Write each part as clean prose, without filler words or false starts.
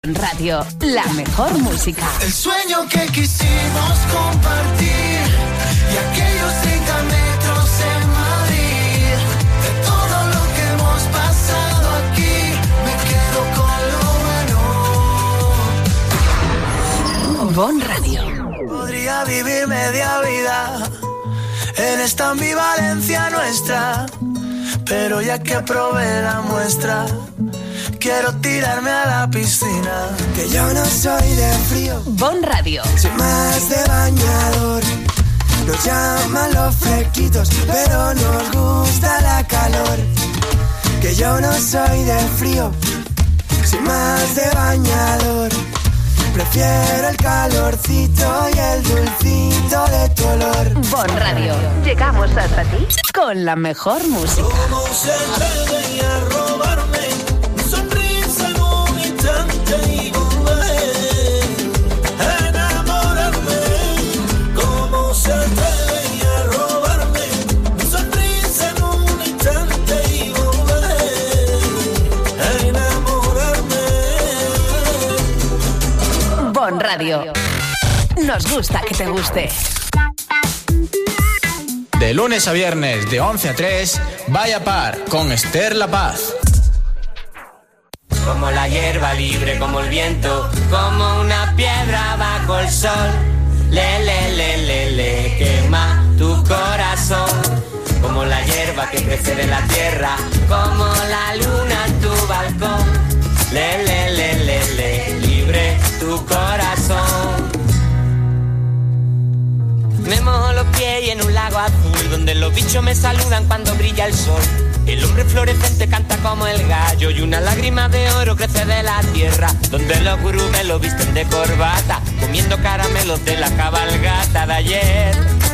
Bon Radio, la mejor música. El sueño que quisimos compartir y aquellos 30 metros en Madrid. De todo lo que hemos pasado aquí, me quedo con lo bueno. Bon Radio. Podría vivir media vida en esta ambivalencia nuestra, pero ya que probé la muestra, quiero tirarme a la piscina. Que yo no soy de frío, Bon Radio. soy más de bañador. Nos llaman los fresquitos, pero nos gusta la calor. Que yo no soy de frío, soy más de bañador. Prefiero el calorcito y el dulcito de tu olor. Bon Radio. Llegamos hasta ti con la mejor música. ¿Cómo se atreven a robarme mi sonrisa en un instante y volver a enamorarme? ¿Cómo se atreven a robarme mi sonrisa en un instante y volver a enamorarme? Bon Radio. Nos gusta que te guste. De lunes a viernes, de 11 a 3, Vaya Par, con Esther La Paz. Como la hierba libre, como el viento, como una piedra bajo el sol. Le, quema tu corazón. Como la hierba que crece de la tierra, como la luna en tu balcón. Le, libre tu corazón. Me mojo los pies y en un lago azul, donde los bichos me saludan cuando brilla el sol. El hombre florecente canta como el gallo y una lágrima de oro crece de la tierra, donde los gurús me lo visten de corbata, comiendo caramelos de la cabalgata de ayer.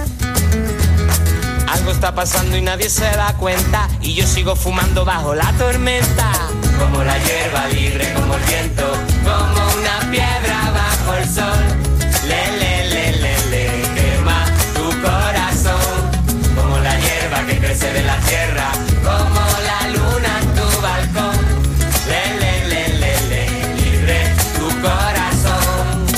Algo está pasando y nadie se da cuenta, y yo sigo fumando bajo la tormenta. Como la hierba libre, como el viento, como una piedra bajo el sol. Le, quema tu corazón. Como la hierba que crece de la tierra, como la luna en tu balcón. Le, libre tu corazón.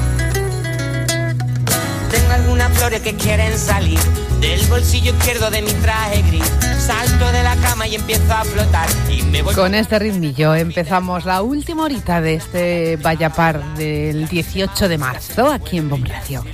Tengo algunas flores que quieren salir del bolsillo izquierdo de mi traje gris. Salto de la cama y empiezo a flotar y me voy. Con este ritmillo empezamos la última horita de este Vaya Par del 18 de marzo aquí en Bon Radio.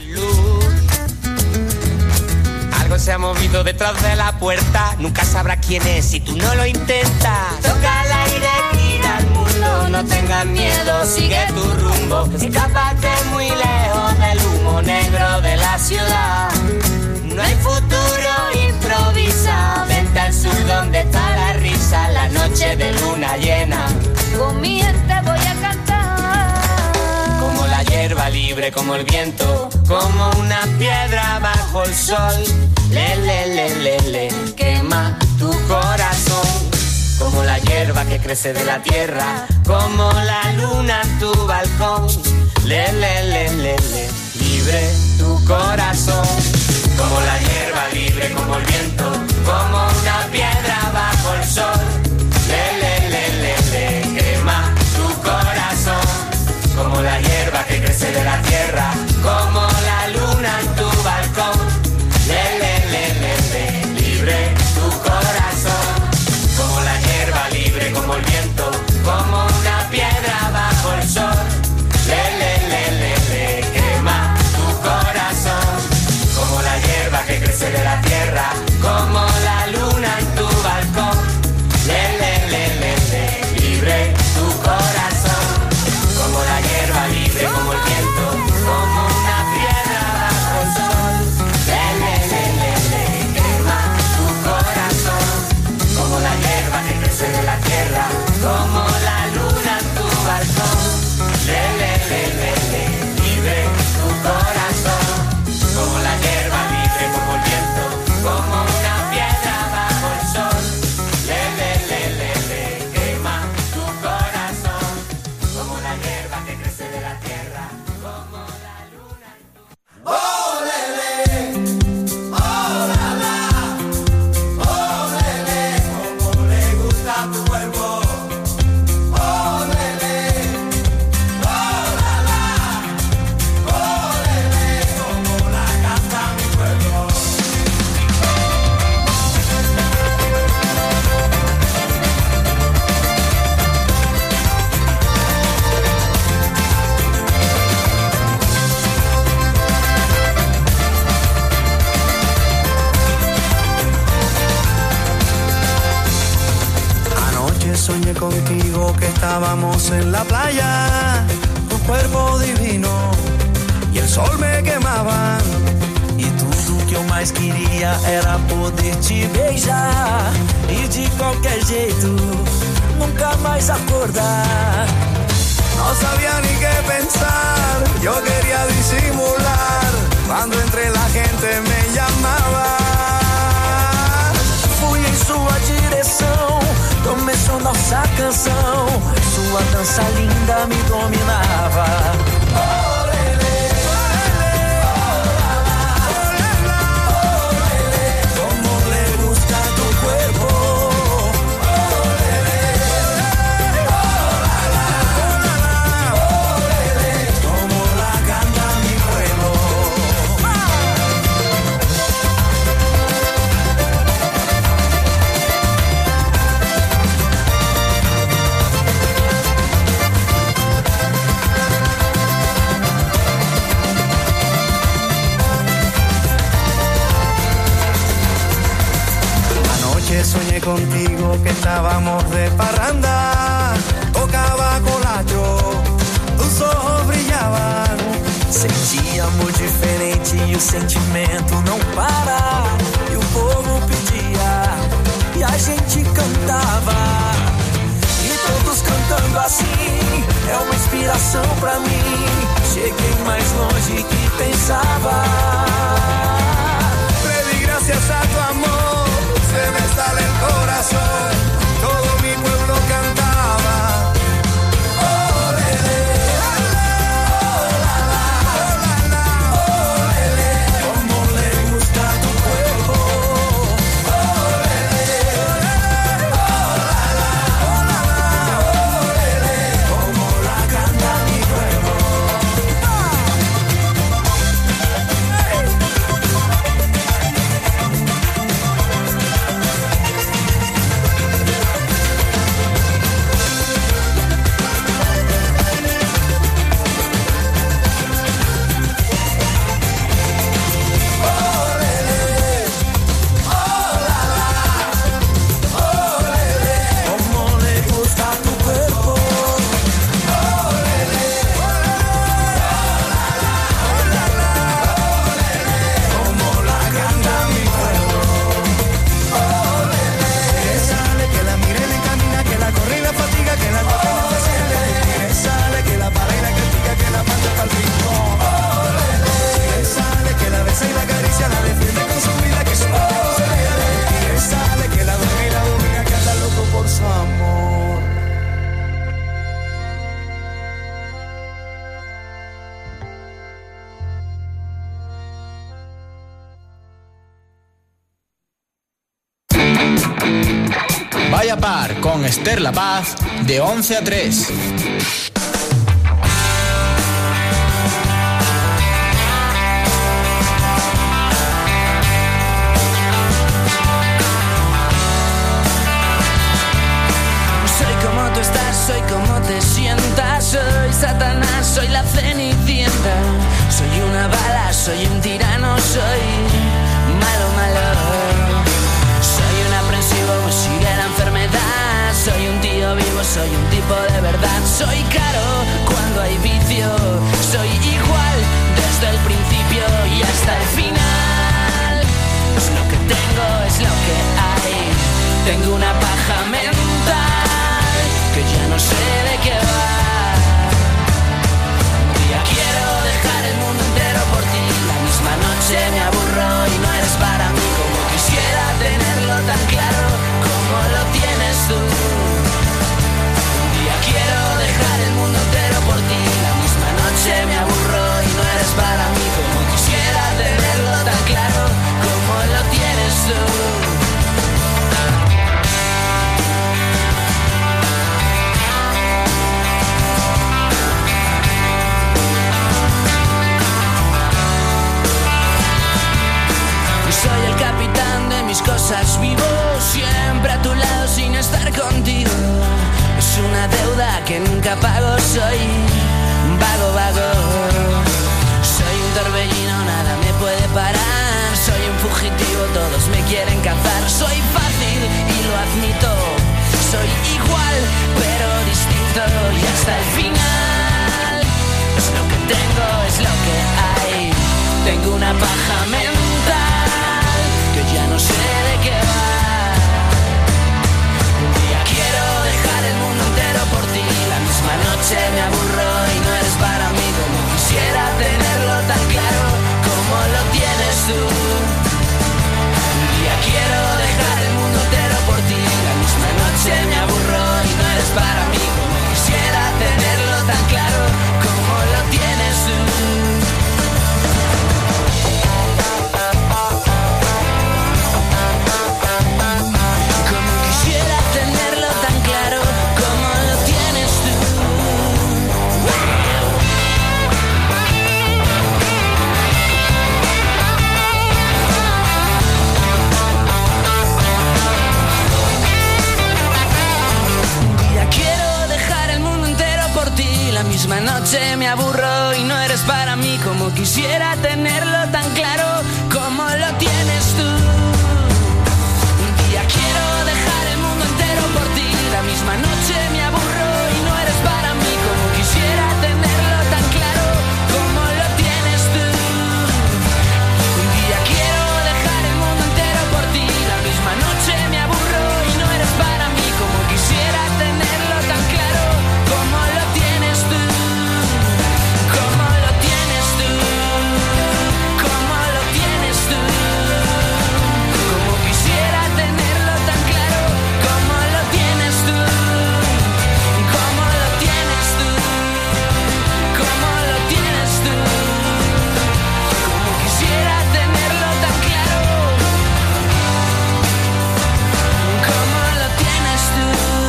Algo se ha movido detrás de la puerta, nunca sabrás quién es si tú no lo intentas. Toca el aire, gira el mundo, no tengas miedo, sigue tu rumbo. Escápate muy lejos del humo negro de la ciudad. No hay futuro, improvisa, vente al sur donde está la risa, la noche de luna llena. Con mi gente voy a cantar. Como la hierba libre, como el viento, como una piedra bajo el sol. Le, quema tu corazón. Como la hierba que crece de la tierra, como la luna en tu balcón. Le, libre tu corazón. Como la hierba libre, como el viento, como una piedra bajo el sol. Le, quema tu corazón. Como la hierba que crece de la tierra, como la luna en tu balcón. Le, libre tu corazón. Como la hierba libre, como el viento, como una piedra bajo el sol. Le, quema tu corazón. Como la hierba que crece de la tierra, como la luna en tu balcón. Le, libre tu corazón. Como la hierba libre, como el viento, como una piedra bajo el sol. Le, quema tu corazón. Como la hierba que crece de la tierra, como la luna en tu balcón. Le, libre tu corazón. Como la hierba libre, como el viento, como una piedra bajo el sol. Le, quema tu corazón. Como la hierba que crece de la tierra, como la luna en tu... ¡Olele! ¡Olala! ¡Olele! Como le gusta tu cuerpo. ¡Olele! besos en la playa, tu cuerpo divino e el sol me quemava. E tudo que eu mais queria era poder te beijar e de qualquer jeito nunca mais acordar. No sabía ni qué pensar, yo quería disimular cuando entre la gente me llamaba. Fui em sua direção, começou nossa canção, sua dança linda me dominava. Soñé contigo que estábamos de parranda, tocaba colacho, tus ojos brillaban. Sentia amor diferente e o sentimento não para. E o povo pedia e a gente cantava. E todos cantando assim é uma inspiração pra mim. Cheguei mais longe que pensava. Pedí gracias a tu amor, se me sale el corazón, todo mi pueblo cantaba. Olele, olala, olala, olele, como le gusta tu cuerpo. Olele, olala, olala, olele, como la canta mi pueblo. Vaya Par con Esther La Paz de 11 a 3. Soy como te sientas, soy Satanás, soy la Cenicienta, soy una bala, soy un tirano, soy malo, malo. Soy un aprensivo, me sigue la enfermedad, soy un tío vivo, soy un tipo de verdad. Soy caro cuando hay vicio, soy igual desde el principio y hasta el final. Es lo que tengo, es lo que hay, tengo una paja mental que ya no sé de qué va. Un día quiero dejar el mundo entero por ti, la misma noche me aburro y no eres para mí. Como quisiera tenerlo tan claro como lo tienes tú. Un día quiero dejar el mundo entero por ti, la misma noche me aburro y no eres para mí. Como quisiera tenerlo tan claro como lo tienes tú. Soy el capitán de mis cosas, vivo siempre a tu lado sin estar contigo. Es una deuda que nunca pago, soy vago, vago. Soy un torbellino, nada me puede parar. Soy un fugitivo, todos me quieren cazar. Soy fácil y lo admito, soy igual pero distinto y hasta una paja mental que ya no sé de qué va. Un día quiero dejar el mundo entero por ti, la misma noche me aburro y no eres para mí, como quisiera tenerlo tan claro como lo tienes tú. Un día quiero dejar el mundo entero por ti, la misma noche me aburro y no eres para mí, como quisiera tenerlo tan claro como lo tienes tú. Como quisiera tenerlo tan claro como lo tienes tú. Quiero dejar el mundo entero por ti, la misma noche me aburro y no eres para mí, como quisiera tenerlo tan claro como lo tienes tú. Un día quiero dejar el mundo entero por ti, la misma noche me aburro y no eres para mí, como quisiera tenerlo tan claro como lo tienes tú. Un día quiero dejar el mundo entero por ti, la misma noche me aburro y no eres para mí, como quisiera tenerlo tan claro como lo tienes tú, como lo tienes tú, como lo tienes tú, como quisiera tenerlo tan claro como lo tienes tú, como lo tienes tú, como lo tienes tú, como quisiera tenerlo tan claro como lo tienes tú.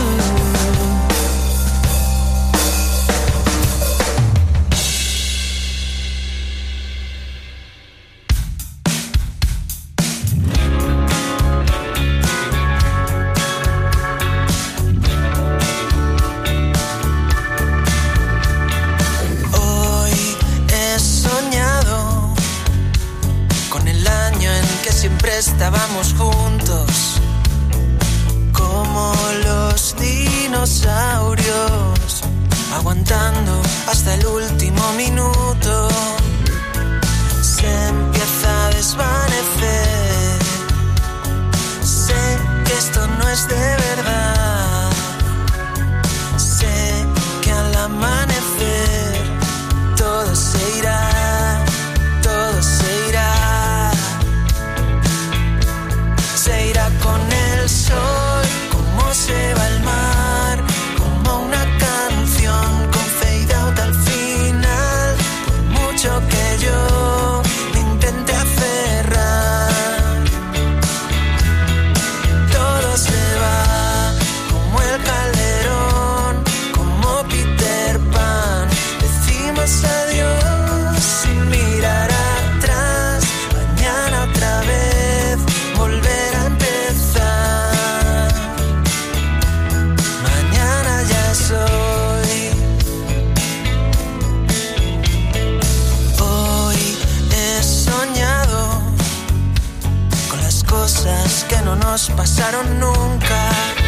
Hoy he soñado con el año en que siempre estábamos juntos, como los dinosaurios, aguantando hasta el último minuto. Se empieza a desvanecer, sé que esto no es de verdad, sé que al amanecer todo se irá, todo se irá. Se irá con el sol, como se va el mar, como una canción con fade out al final. Por mucho que yo me intente aferrar, todo se va como el calderón, como Peter Pan. Decimos adiós sin mirar atrás, mañana otra vez volver a empezar. Mañana ya es hoy. Hoy he soñado con las cosas que no nos pasaron nunca,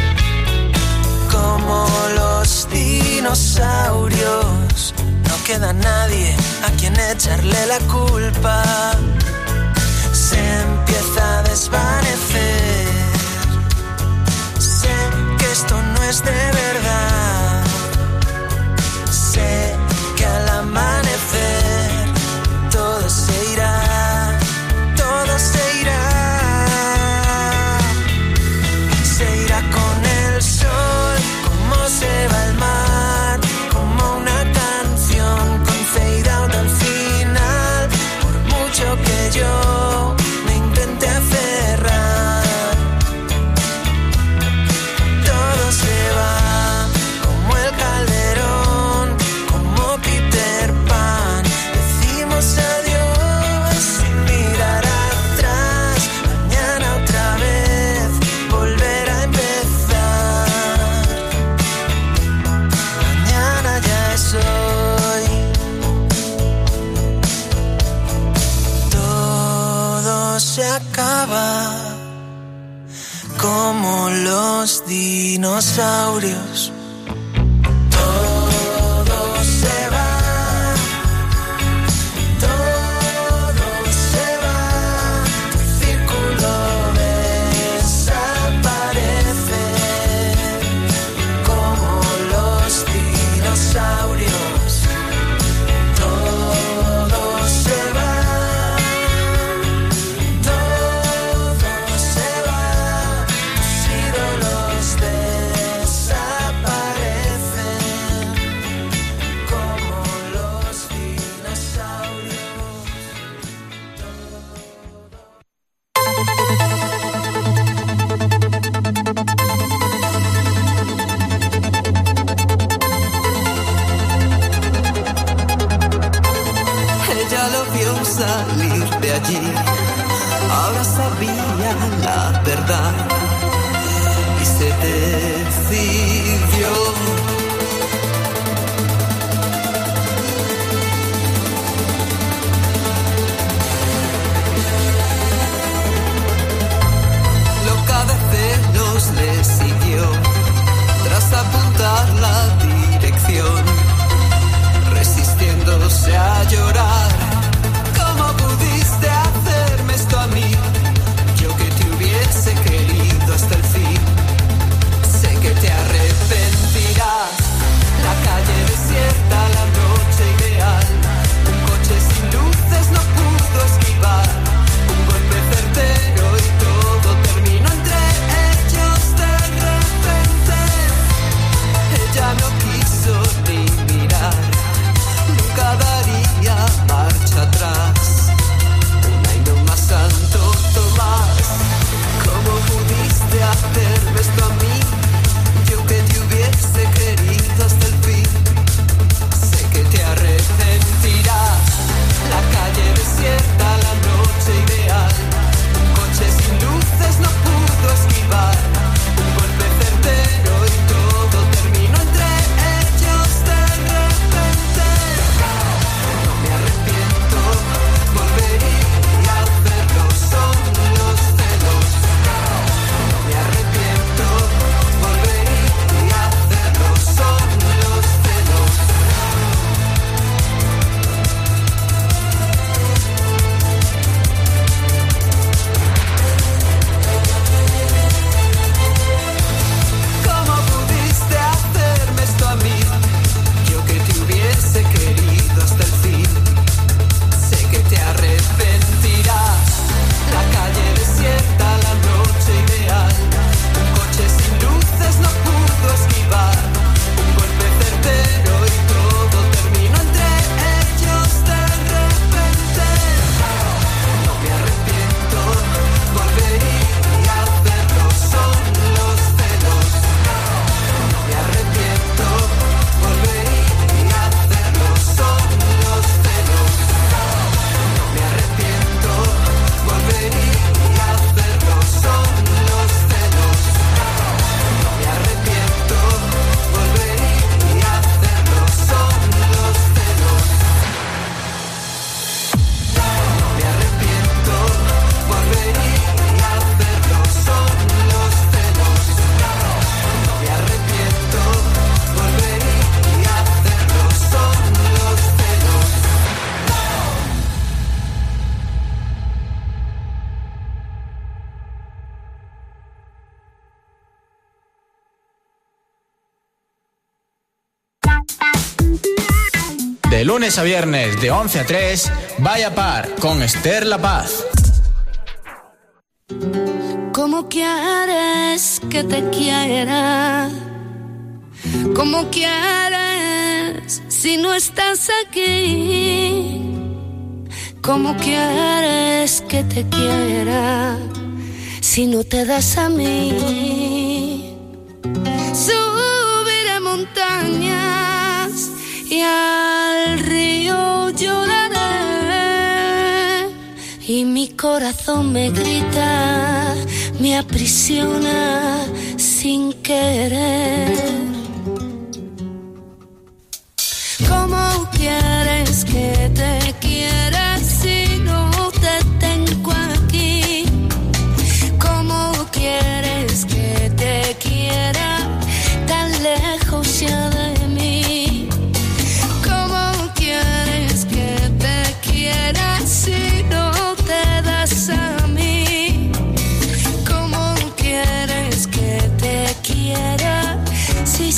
como los dinosaurios. No queda nadie a quien echarle la culpa. Se empieza a desvanecer, sé que esto no es de verdad, sé que al amanecer todo se irá, todo se irá. Se irá con el sol, como se va el mar, como una canción con fade out al final. Por mucho que yo me intente aferrar, todo se va como el calderón, como Peter Pan. Decimos adiós sin mirar atrás, mañana otra vez volver a empezar. Mañana ya es hoy. Todo se acaba como los dinosaurios. Todo se va, todo se vio salir de allí. Ahora sabía la verdad y se decidió. Loca de celos le siguió tras apuntar la dirección, resistiéndose a llorar. ¿Cómo pudiste hacerme esto a mí? Yo que te hubiese querido hasta el fin. Sé que te arrepentirás. La calle desierta, la noche ideal. Un coche sin luces no pudo esquivar. Un golpe certero y todo terminó entre ellos de repente. Ella no quiso ni mirar. Nunca daría marcha atrás. Una y no más Santo Tomás. ¿Cómo pudiste hacerme esto a mí? Yo que te hubiese querido hasta el fin. Sé que te arrepentirás. La calle desierta, la noche ideal. Un coche sin luces no pudo esquivar. Un golpe certero y todo terminó entre ellos de repente. No me arrepiento, volvería a hacerlo, son los celos. No me arrepiento, volvería a hacerlo, son los celos. ¿Cómo pudiste hacerme esto a mí? Yo que te hubiese querido hasta el fin. Sé que te arrepentirás. La calle desierta, la noche ideal. Un coche sin luces no pudo esquivar. Un golpe certero y todo terminó entre ellos de repente. No me arrepiento, volvería a hacerlo, son los celos. No me arrepiento, volvería a hacerlo, son los celos. No me arrepiento, volvería a hacerlo, son los celos. No me arrepiento, volvería a hacerlo, son los celos. No me arrepiento, volvería a hacerlo, son los celos. No me arrepiento, volvería a hacerlo, son los celos. De lunes a viernes, de 11 a 3, Vaya Par con Esther La Paz. ¿Cómo quieres que te quiera? ¿Cómo quieres si no estás aquí? ¿Cómo quieres que te quiera si no te das a mí? Subiré montañas y al río lloraré, y mi corazón me grita, me aprisiona sin querer. ¿Cómo quieres que te quiera si no te tengo aquí? ¿Cómo quieres que te quiera tan lejos ya de mí? ¿Cómo quieres que te quiera si no te das a mí? ¿Cómo quieres que te quiera si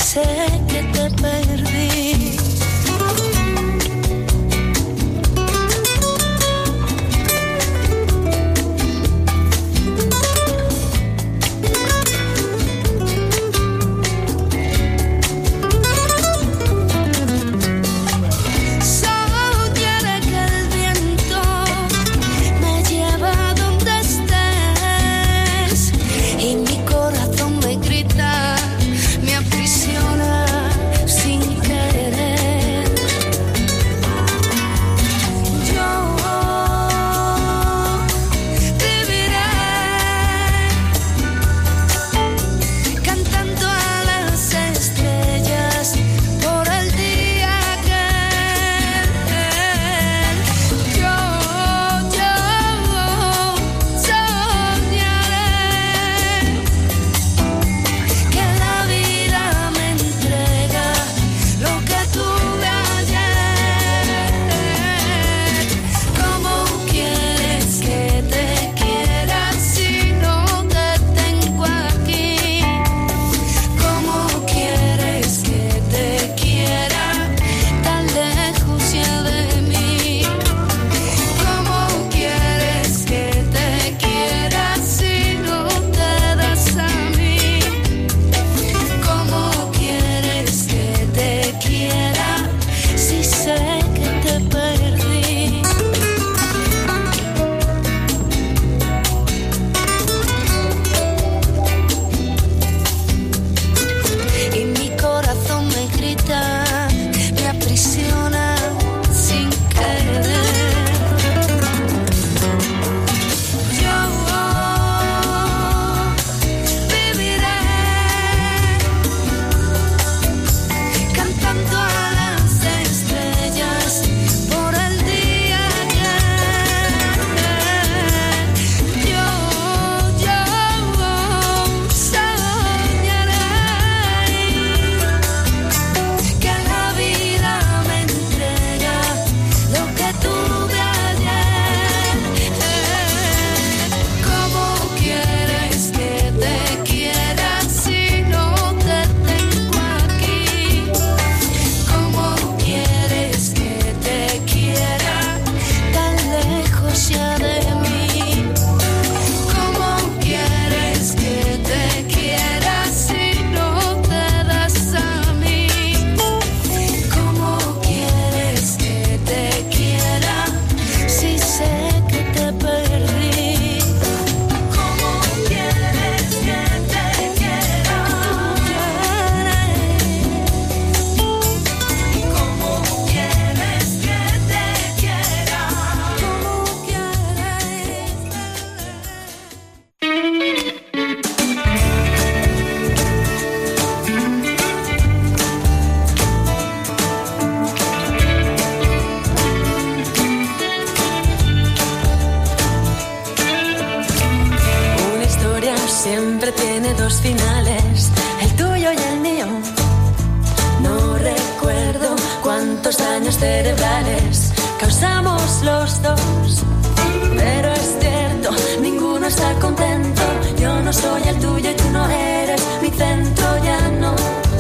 daños cerebrales causamos los dos. Pero es cierto, ninguno está contento. Yo no soy el tuyo y tú no eres mi centro, ya no.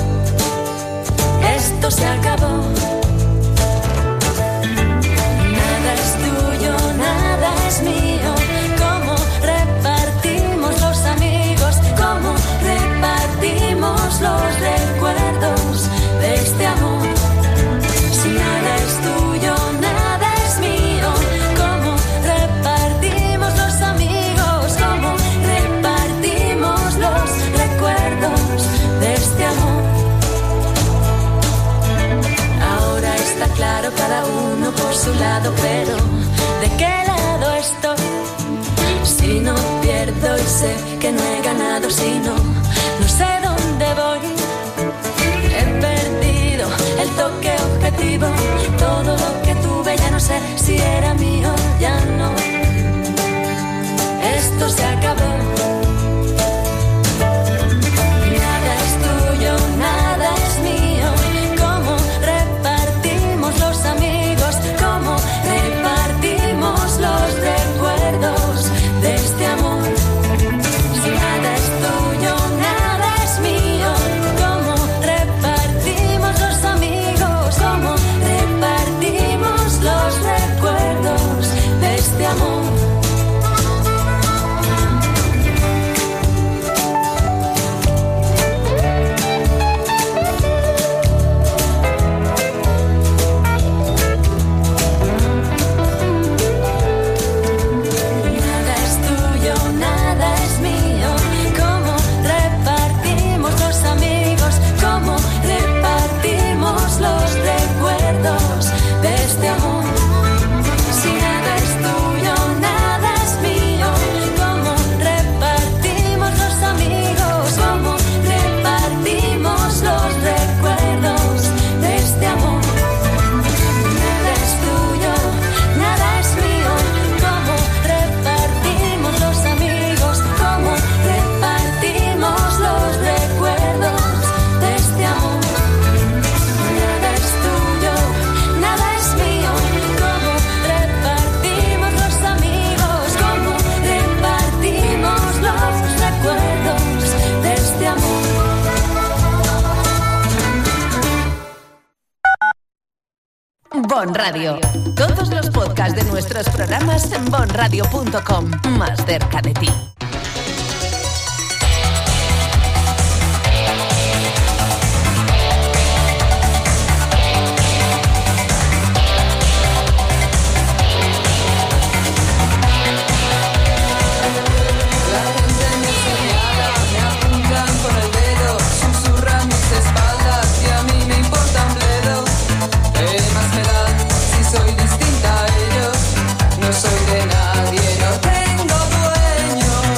Esto se acabó. Nada es tuyo, nada es mío. ¿Cómo repartimos los amigos? ¿Cómo repartimos los recuerdos de este amor? Si nada es tuyo, nada es mío. ¿Cómo repartimos los amigos? ¿Cómo repartimos los recuerdos de este amor? Ahora está claro, cada uno por su lado, pero ¿de qué lado estoy? Si no pierdo y sé que no he ganado, si no sé dónde voy. He perdido el toque objetivo, todo lo que tuve ya no sé si era mío, ya no. Esto se acabó. Nada es tuyo, nada es mío. ¿Cómo repartimos los amigos? ¿Cómo repartimos los recuerdos de este amor? Si nada es tuyo, nada es mío. ¿Cómo repartimos los amigos? ¿Cómo repartimos los recuerdos de este amor? Nada es tuyo, nada es mío. ¿Cómo repartimos los amigos? ¿Cómo repartimos los recuerdos de este amor? Si nada es tuyo, nada es mío. ¿Cómo repartimos los amigos? ¿Cómo repartimos los recuerdos de este amor? Nada es tuyo, nada es mío. ¿Cómo repartimos los amigos? ¿Cómo repartimos los recuerdos de este amor? Nada es tuyo, nada es mío. ¿Cómo repartimos los amigos? ¿Cómo repartimos los recuerdos de este amor? Bon Radio. Todos los podcasts de nuestros programas en bonradio.com. Más cerca de ti. La gente me señala, me apuntan con el dedo, susurran mis espaldas y a mí me importa un bledo. ¿Qué más me da si soy distinta a ellos? No soy de nadie, no tengo dueño.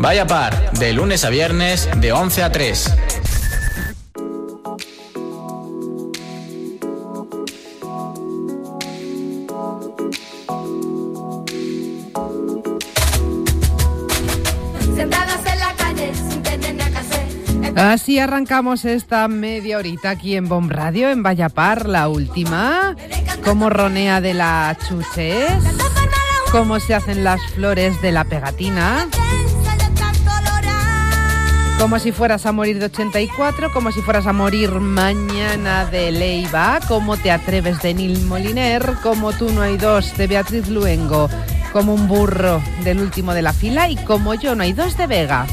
Vaya Par, de lunes a viernes, de 11 a 3. Así arrancamos esta media horita aquí en Bon Radio, en Vaya Par, la última. Cómo ronea de la Chuches, cómo se hacen las flores de la pegatina, como si fueras a morir de 84, como si fueras a morir mañana de Leiva, cómo te atreves de Nil Moliner, como tú no hay dos de Beatriz Luengo, como un burro del último de la fila y como yo no hay dos de Vega.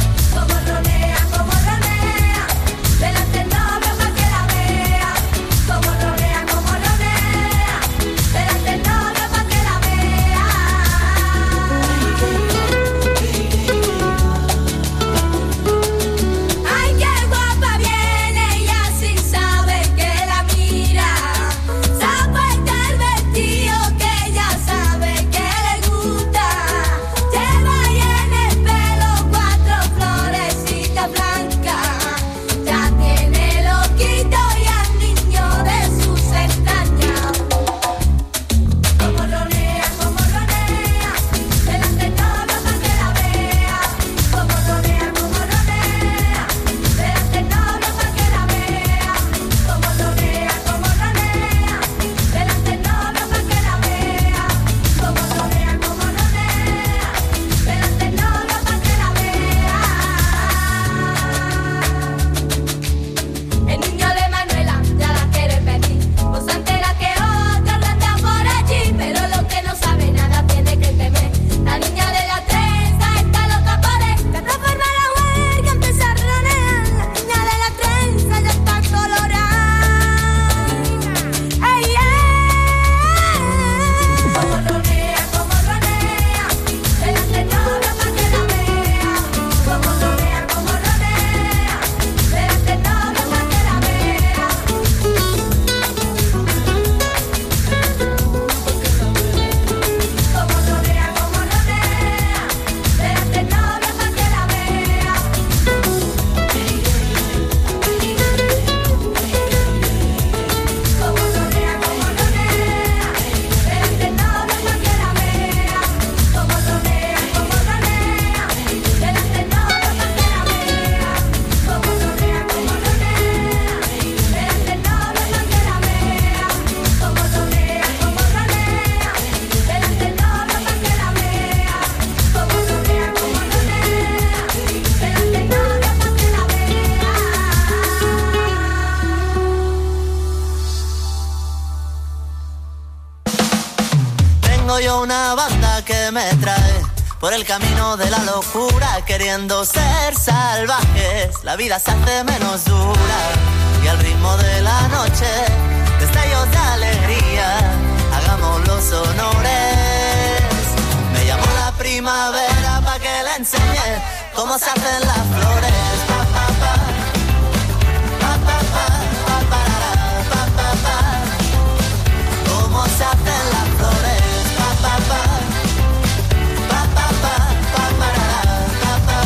Una banda que me trae por el camino de la locura, queriendo ser salvajes, la vida se hace menos dura y al ritmo de la noche, destellos de alegría, hagamos los honores. Me llamó la primavera pa' que le enseñe cómo se hacen las flores. Pa, pa, pa. Pa, pa, pa, pa, pa, pa, pa, pa. Cómo se hacen las flores. Pa, pa, pa, pa, pa, pa, pa, pa,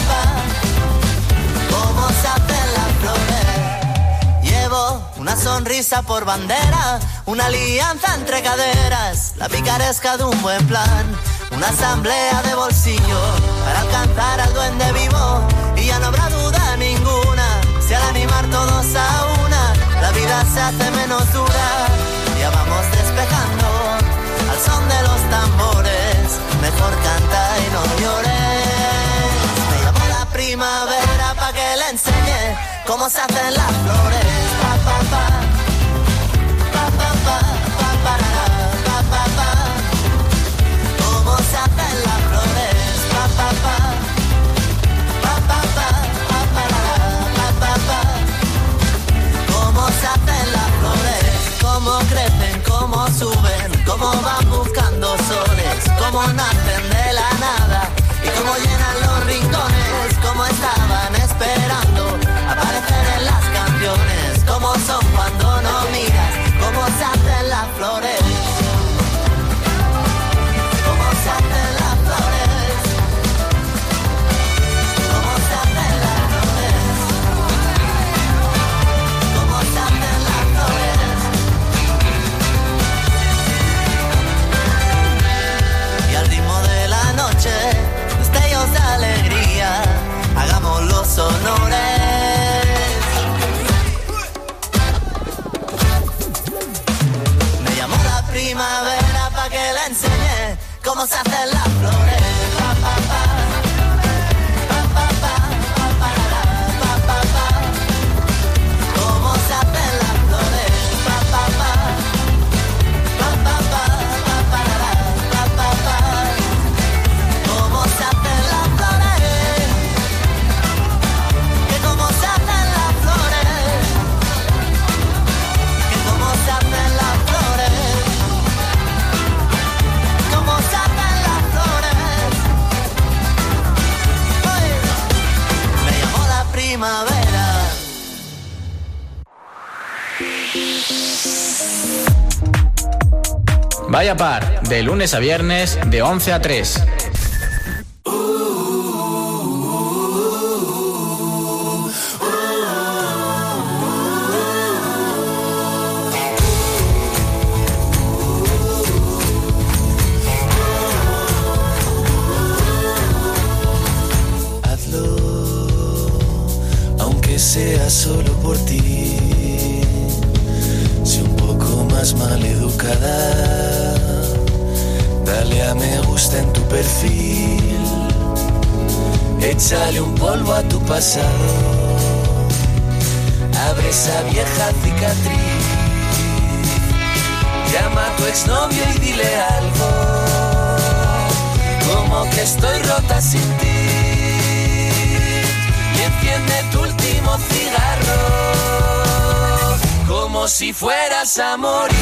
pa. ¿Cómo se hacen las flores? Llevo una sonrisa por bandera, una alianza entre caderas, la picaresca de un buen plan, una asamblea de bolsillo para alcanzar al duende vivo y ya no habrá duda ninguna, si al animar todos a una, la vida se hace menos dura, ya vamos despejando al son de los tambores, mejor canta y no llores. Me llamó la primavera pa' que le enseñe cómo se hacen las flores. Pa, pa, pa. Pa, pa, pa, pa, pa, pa, pa, pa. Cómo se hacen las flores. Pa, pa, pa. Pa, pa, pa, pa, pa, pa, pa. Cómo se hacen las flores. Cómo crecen, cómo suben, cómo van buscando soles, cómo nacen de la nada y cómo llenan los rincones, cómo estaban esperando aparecer en las canciones, Vaya Par, de lunes a viernes, de 11 a 3. Sea solo por ti, sé un poco más maleducada, dale a me gusta en tu perfil, échale un polvo a tu pasado, abre esa vieja cicatriz, llama a tu exnovio y dile algo, como que estoy rota sin ti. Enciende tu último cigarro, como si fueras a morir,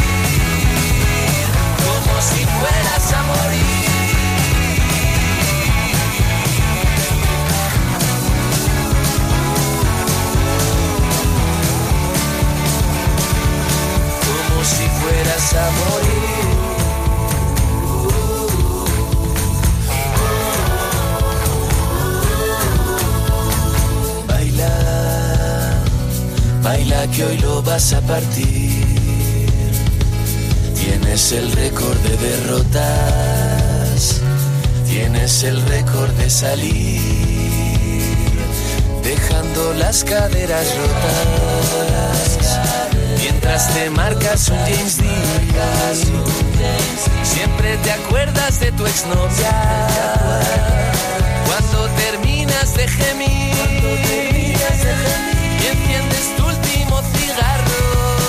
como si fueras a morir. Como si fueras a morir. Baila que hoy lo vas a partir. Tienes el récord de derrotas, tienes el récord de salir, dejando las caderas rotas, mientras te marcas un James Dean. Siempre te acuerdas de tu exnovia cuando terminas de gemir. Y enciendes tu último cigarro,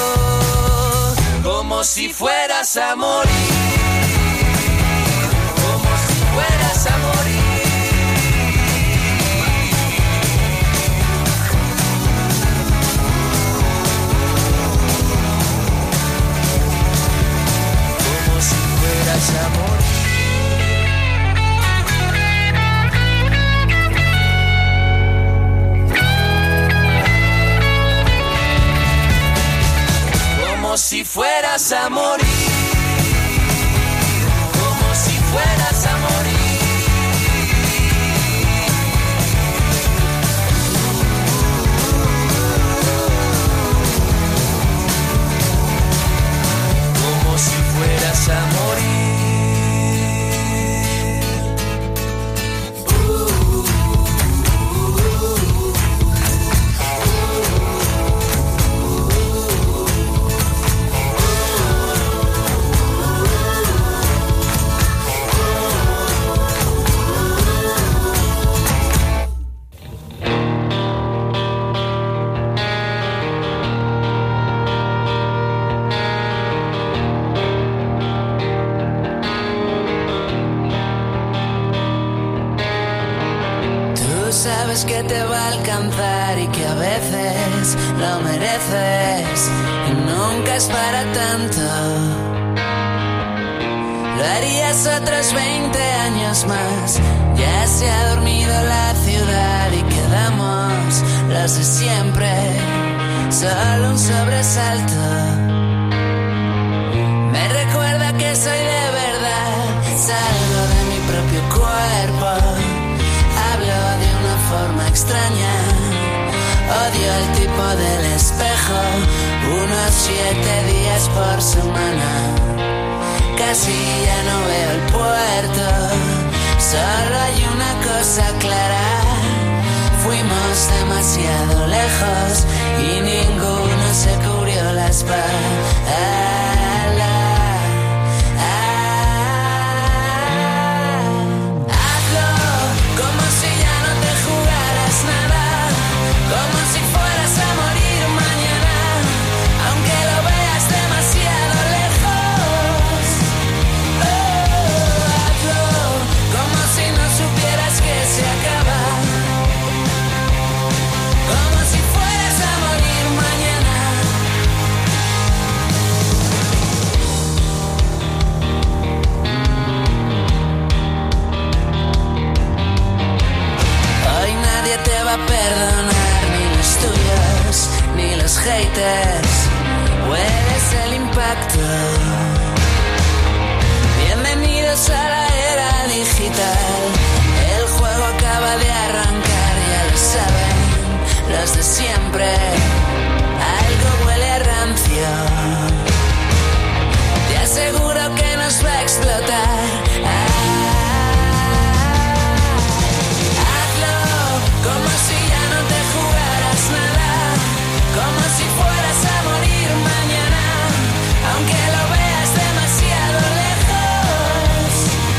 como si fueras a morir, como si fueras a morir. Como si fueras a morir. Como si fueras a morir, como si fueras a morir. Como si fueras a morir. Sabes que te va a alcanzar y que a veces lo mereces y nunca es para tanto. Lo harías otros 20 años más. Ya se ha dormido la ciudad y quedamos los de siempre, solo un sobresalto. Me recuerda que soy de verdad, salgo de mi propio cuerpo. Hablo de una forma extraña, odio el tipo del espejo, unos 7 días por semana. Casi ya no veo el puerto, solo hay una cosa clara, fuimos demasiado lejos y ninguno se cubrió la espalda. Como si fueras a morir mañana, aunque lo veas demasiado lejos. Hazlo como si no supieras que se acaba, como si fueras a morir mañana. Hoy nadie te va a perdonar, tuyos, ni los haters, hueles el impacto. bienvenidos a la era digital. El juego acaba de arrancar, ya lo saben los de siempre. Algo huele a rancio, te aseguro que nos va a explotar. Hazlo como si ya no te jugaras nada, como si fueras a morir mañana, aunque lo veas demasiado lejos.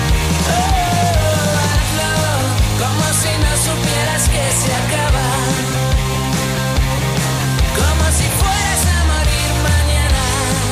Hazlo como si no supieras que se acaba, como si fueras a morir mañana.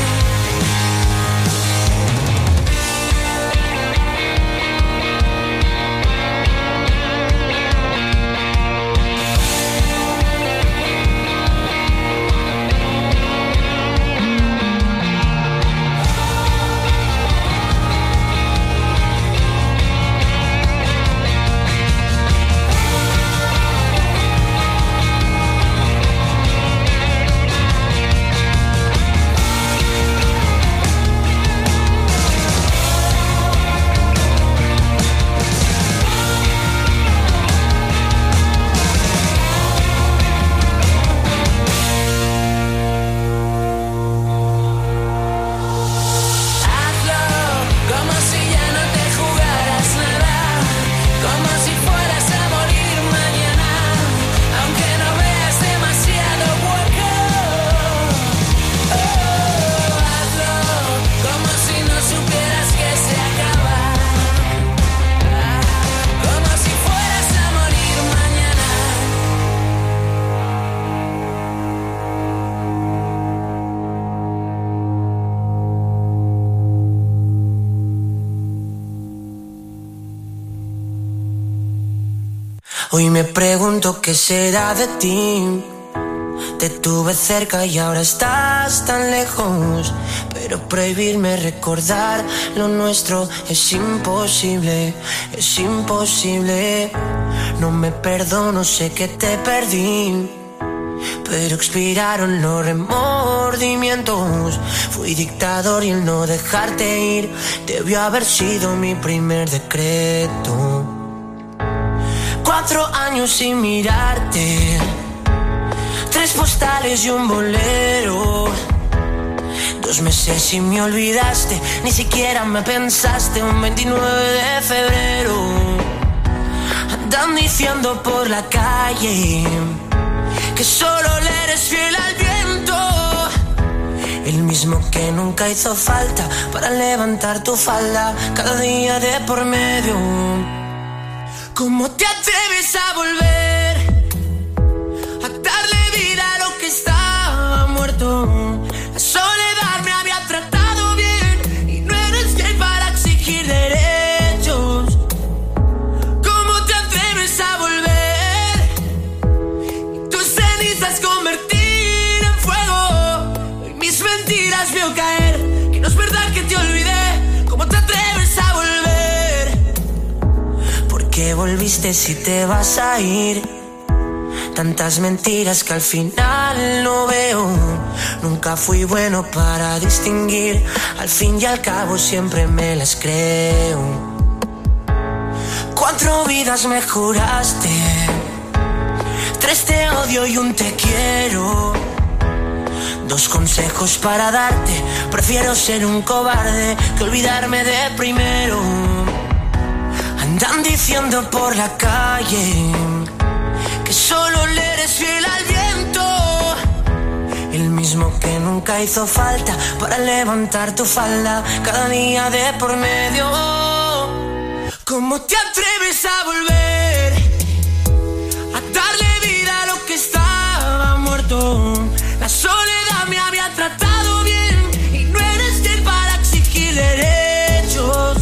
Hoy me pregunto qué será de ti. Te tuve cerca y ahora estás tan lejos, pero prohibirme recordar lo nuestro es imposible, es imposible. No me perdono, sé que te perdí, pero expiraron los remordimientos. Fui dictador y el no dejarte ir debió haber sido mi primer decreto. 4 años sin mirarte, 3 postales y un bolero. 2 meses y me olvidaste, ni siquiera me pensaste. Un 29 de febrero andan diciendo por la calle que solo le eres fiel al viento, el mismo que nunca hizo falta para levantar tu falda cada día de por medio. ¿Cómo te atreves a volver a darle vida a lo que estaba muerto? La soledad me había tratado bien y no eres quien para exigir derechos. ¿Cómo te atreves a volver y tus cenizas convertir en fuego? Y mis mentiras veo caer, que no es verdad que te olvidé. ¿Cómo te atreves a volver? ¿Qué volviste si te vas a ir? Tantas mentiras que al final no veo. Nunca fui bueno para distinguir, al fin y al cabo siempre me las creo. 4 vidas me juraste, 3 te odio y 1 te quiero. 2 consejos para darte, prefiero ser un cobarde que olvidarme de primero. Andan diciendo por la calle que solo le eres fiel al viento, el mismo que nunca hizo falta para levantar tu falda cada día de por medio. ¿Cómo te atreves a volver a darle vida a lo que estaba muerto? La soledad me había tratado bien y no eres quien para exigir derechos.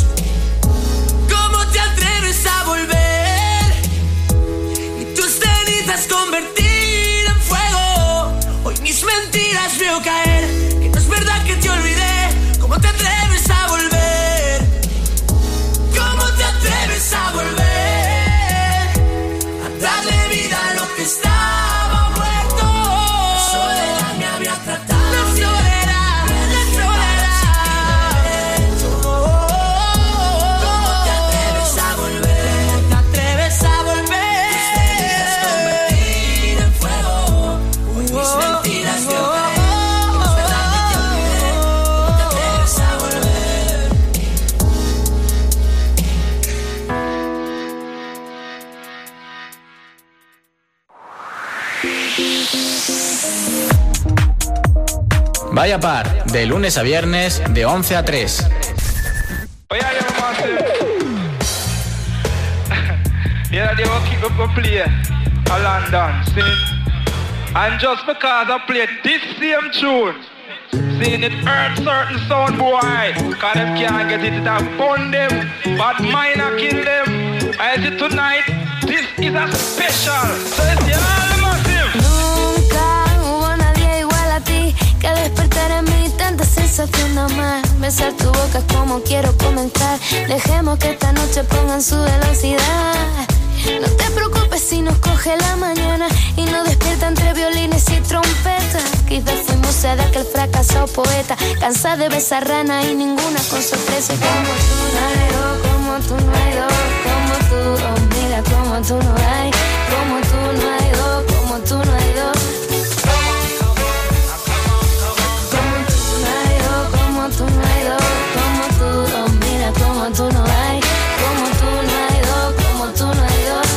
Convertir en fuego. Hoy mis mentiras veo caer, que no es verdad que te olvidé. ¿Cómo te atreves a volver? ¿Cómo te atreves a volver? Vaya Par, de lunes a viernes, de 11 a 3. Yeah, they will keep up a play a London, see? And just because I play this same tune, seeing it hurt certain sound boy, cause them can't get it, it have burn them, but mine a kill them. I see tonight, this is a special, so it's all massive. Nunca hubo nadie igual a ti, que despertar en mí tanta sensación de amar. Besar tu boca es como quiero comenzar. Dejemos que esta noche pongan su velocidad. No te preocupes si nos coge la mañana y nos despierta entre violines y trompetas. Quizás fui musa de aquel fracasado poeta, cansada de besar rana y ninguna con sorpresa. Como tú no hay dos, como tú no hay dos, como tú, oh mira como tú no hay, como tú no hay dos, como tú no hay dos. Como tú no hay dos, como tú no hay dos, como tú, oh mira como tú no hay, como tú no hay dos, como tú no hay dos.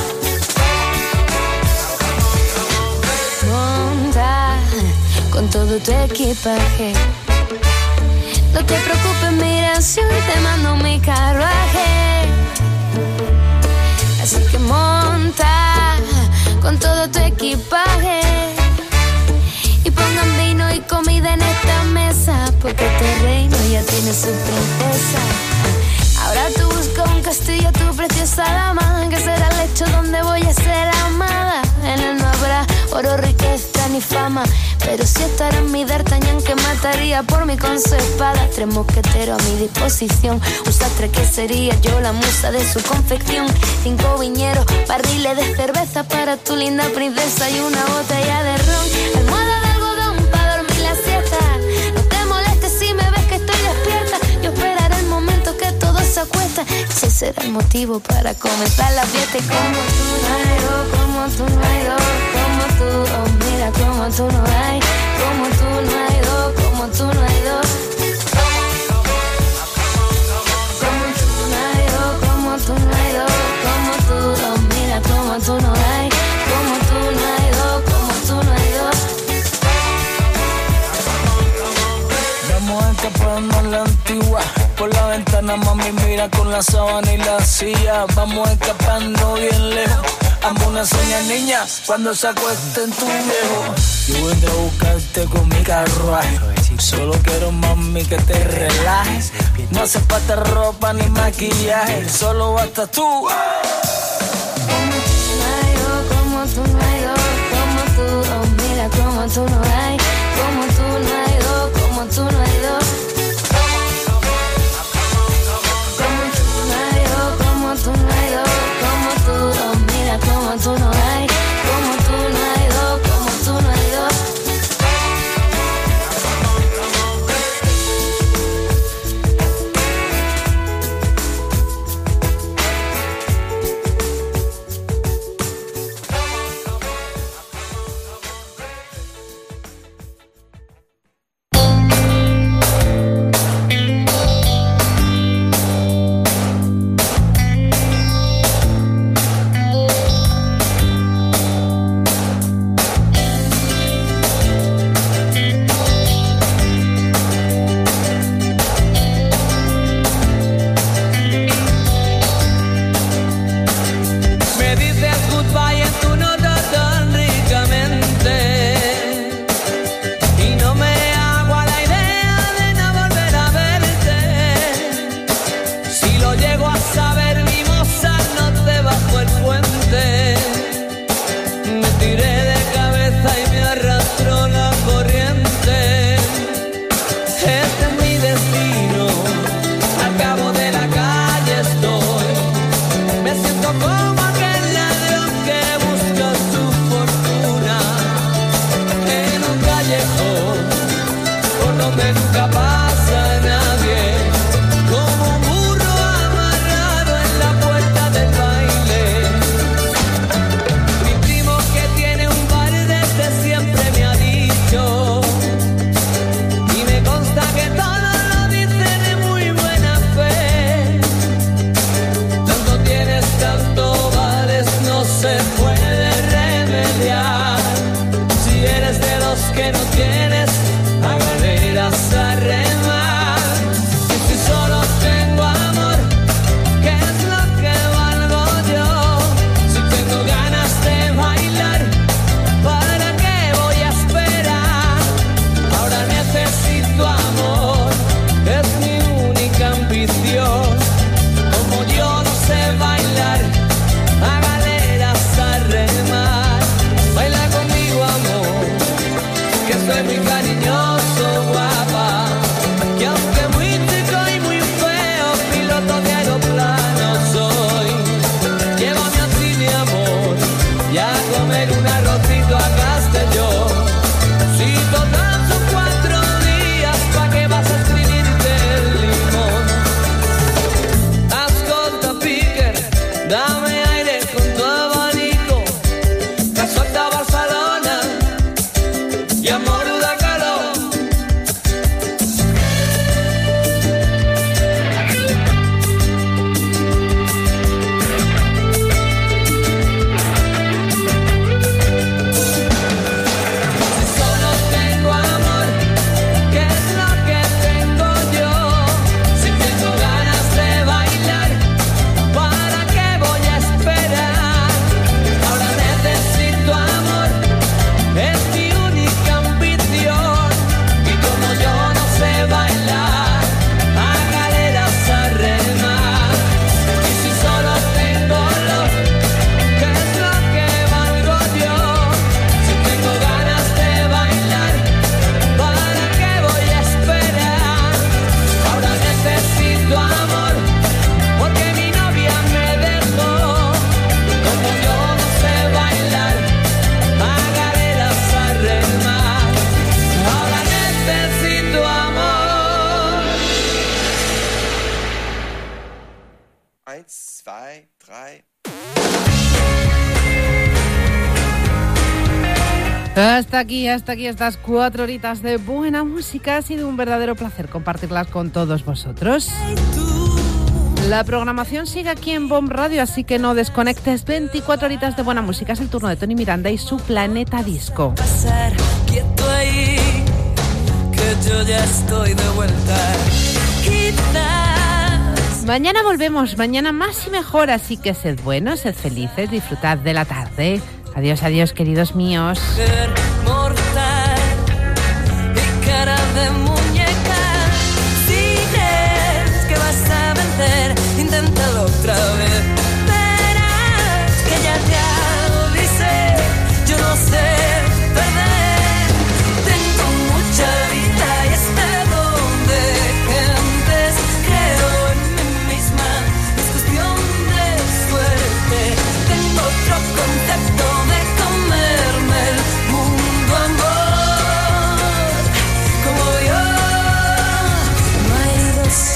Monta con todo tu equipaje. No te preocupes, mira, si hoy te mando mi carruaje. Así que monta con todo tu equipaje y pongan vino y comida en esta mesa, porque este reino ya tiene su princesa. Ahora tú buscas un castillo, tu preciosa dama, que será el lecho donde voy a ser amada. En él no habrá oro, riqueza ni fama, pero sí estará mi D'Artagnan, que mataría por mí con su espada. 3 mosqueteros a mi disposición, un sastre que sería yo la musa de su confección. 5 viñeros, barriles de cerveza para tu linda princesa y una botella de ron. Almohada de algodón para dormir la siesta. No te molestes si me ves que estoy despierta. Yo esperaré el momento que todo se acuesta. Ese será el motivo para comenzar la fiesta. Y como tú no hay dos, como tú no hay dos, como tú, oh mira como tú no hay, como tú no hay dos, como tú no hay dos. Como tú no hay dos, como tú no hay dos, como tú, oh mira como tú no hay, como tú no hay dos, como tú no hay dos. Vamos escapando a la antigua. Por la ventana mami mira con la sábana y la silla. Vamos escapando bien lejos. Amo una seña niña cuando se acueste en tu viejo. Yo vendré a buscarte con mi carruaje. Solo quiero mami que te relajes. No hace falta ropa ni maquillaje, solo basta tú. Como tú no hay dos, como tú, oh mira como tú no hay, como tú no hay dos, como tú no hay dos. Como tú no hay dos, como tú no hay dos, como tú, oh mira como tú no hay, como tú no hay dos, como tú no hay dos. Tanto dame aire con tu abanico, que suelta Barcelona y amor da calor. Hasta aquí estas 4 horitas de buena música. Ha sido un verdadero placer compartirlas con todos vosotros. La programación sigue aquí en Bomb Radio, así que no desconectes. 24 horitas de buena música. Es el turno de Tony Miranda y su Planeta Disco. Pasar quieto ahí, que yo ya estoy de vuelta. Quizás mañana volvemos, mañana más y mejor, así que sed buenos, sed felices, disfrutad de la tarde. Adiós, adiós, queridos míos. Mortal y cara de muñeca. Si crees que vas a vencer, inténtalo otra vez. Verás que ya te avisé. Yo no sé perder. Tengo mucha vida y hasta donde gentes. Creo en mí misma, es cuestión de suerte. Tengo otro concepto de comerme el mundo, amor, como yo. No hay dos.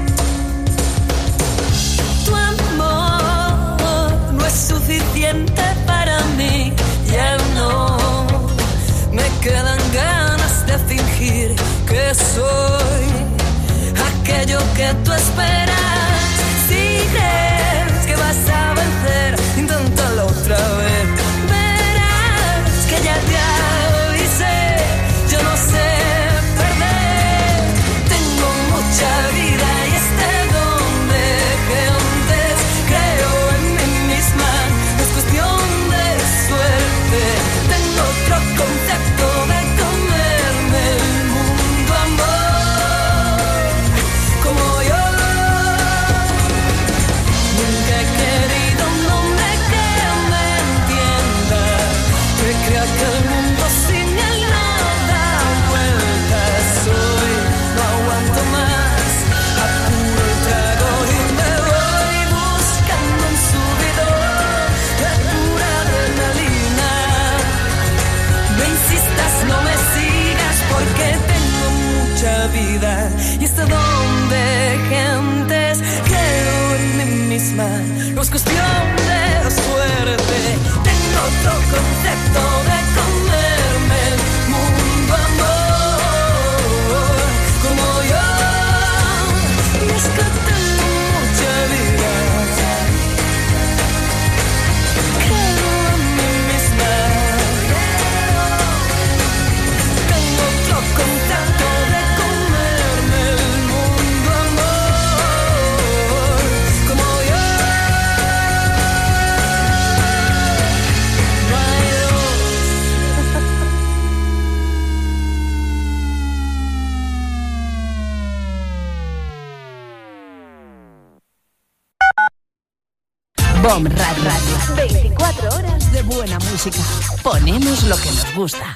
Tu amor no es suficiente para mí, ya no. Me quedan ganas de fingir que soy aquello que tú esperas. Si crees que vas a vencer, inténtalo otra vez. Verás que ya te avisé. Yo no sé perder. Tengo mucha vida y hasta donde gentes. Creo en mí misma, es cuestión de suerte. Tengo otro concepto de comerme el mundo, amor, como yo. Nunca he querido un hombre que me entienda, que crea que el mundo sin él no da vueltas. Hoy no aguanto más, apuro el trago y me voy buscando un subidón de pura adrenalina. No insistas, no me sigas, porque tengo mucha vida y hasta donde gentes. Creo en mí misma, no es cuestión de suerte. Tengo otro concepto de comerme el mundo, amor, como yo. Y es que tengo mucha vida. Creo en mí misma. Tengo otro concepto de comerme el mundo, amor, como yo. No hay Bomb Radio. 24 horas de buena música. Ponemos lo que nos gusta.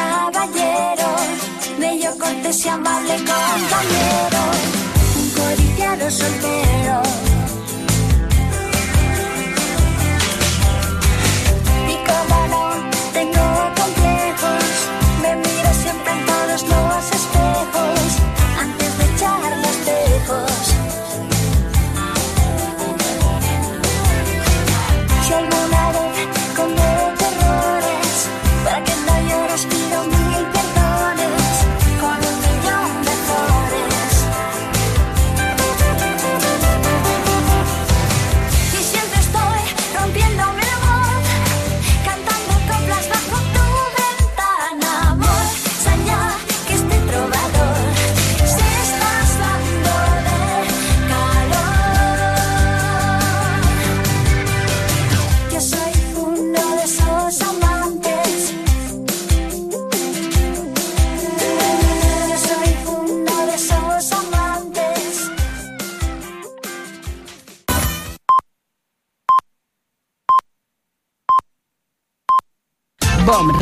caballero, bello, cortés y amable compañero, un codiciado soltero. Y como no tengo complejos, me miro siempre en todos los espejos antes de echar los tejos. Si alguna vez cometo errores, para que no llores pido mil perdones, con 1.000.000 de flores. Y siempre estoy rompiéndome la voz, cantando coplas bajo tu ventana, amor. Soñá que este trovador se está asando de calor. Yo soy uno de esos amantes. Yo soy uno de esos amantes. BOM